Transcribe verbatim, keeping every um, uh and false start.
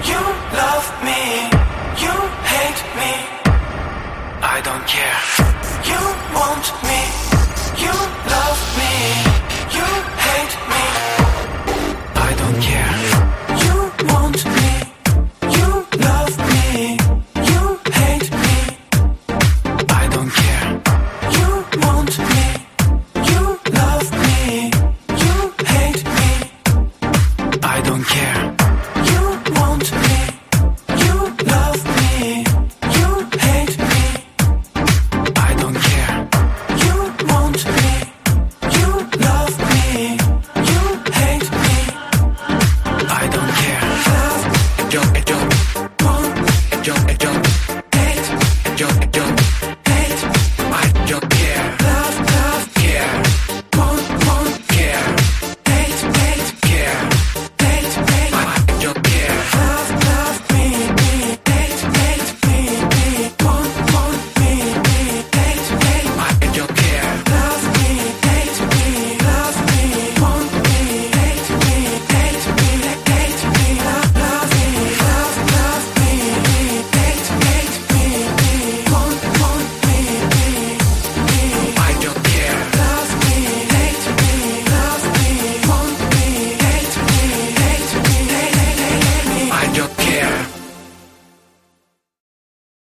You love me, you hate me, I don't care. You want me, you love me, you hate me, I don't care. You want me, you love me, you hate me, I don't care. You want me, you love me, you hate me, I don't care. You want me, you love me, you hate me, I don't care. You want me, you love me, you hate me, I don't care. Love,